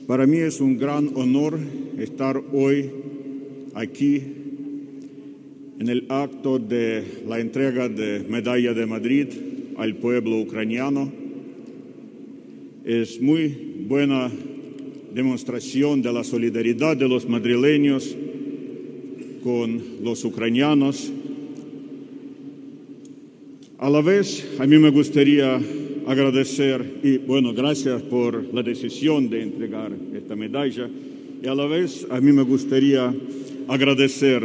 Para mí es un gran honor estar hoy aquí en el acto de la entrega de Medalla de Madrid al pueblo ucraniano. Es muy buena demostración de la solidaridad de los madrileños con los ucranianos. A la vez, a mí me gustaría agradecer gracias por la decisión de entregar esta medalla. Y a la vez, a mí me gustaría agradecer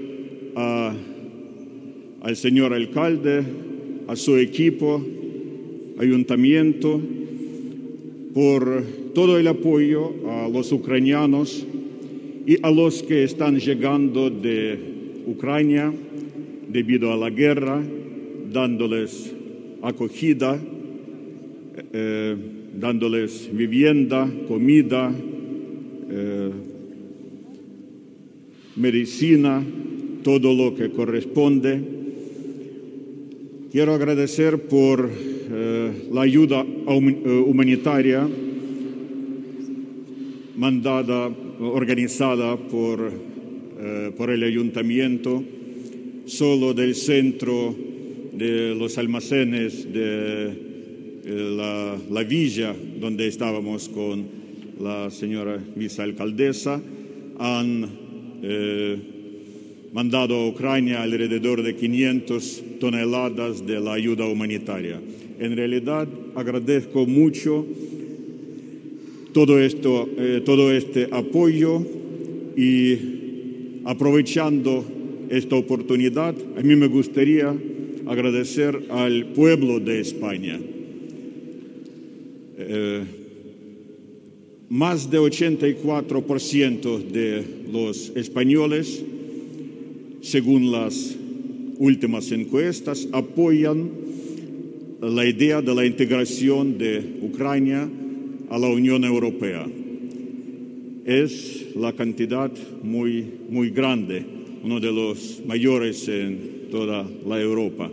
al señor alcalde, a su equipo, ayuntamiento, por todo el apoyo a los ucranianos y a los que están llegando de Ucrania debido a la guerra, dándoles acogida, dándoles vivienda, comida, medicina, todo lo que corresponde. Quiero agradecer por la ayuda humanitaria organizada por el ayuntamiento, solo del centro de los almacenes de la villa donde estábamos con la señora vicealcaldesa, han mandado a Ucrania alrededor de 500 toneladas de la ayuda humanitaria. En realidad agradezco mucho todo este apoyo y aprovechando esta oportunidad, a mí me gustaría agradecer al pueblo de España. Más de 84% de los españoles, según las últimas encuestas, apoyan la idea de la integración de Ucrania a la Unión Europea. Es la cantidad muy grande, uno de los mayores en toda la Europa.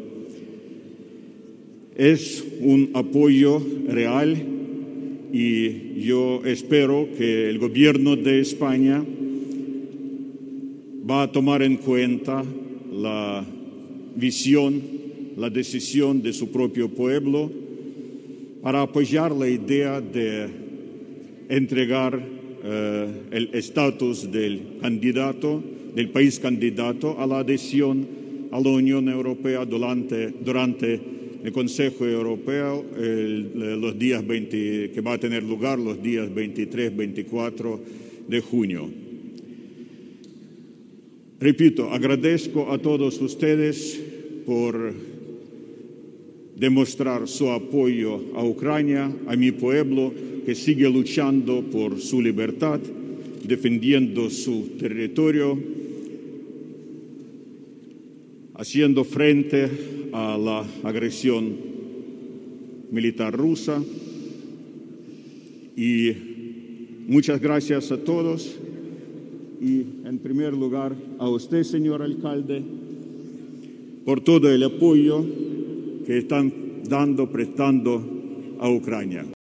Es un apoyo real y yo espero que el gobierno de España va a tomar en cuenta la visión, la decisión de su propio pueblo para apoyar la idea de entregar el estatus del país candidato a la adhesión a la Unión Europea durante el Consejo Europeo que va a tener lugar los días 23-24 de junio. Repito, agradezco a todos ustedes por demostrar su apoyo a Ucrania, a mi pueblo, que sigue luchando por su libertad, defendiendo su territorio, haciendo frente a la agresión militar rusa. Y muchas gracias a todos. Y en primer lugar a usted, señor alcalde, por todo el apoyo que están prestando a Ucrania.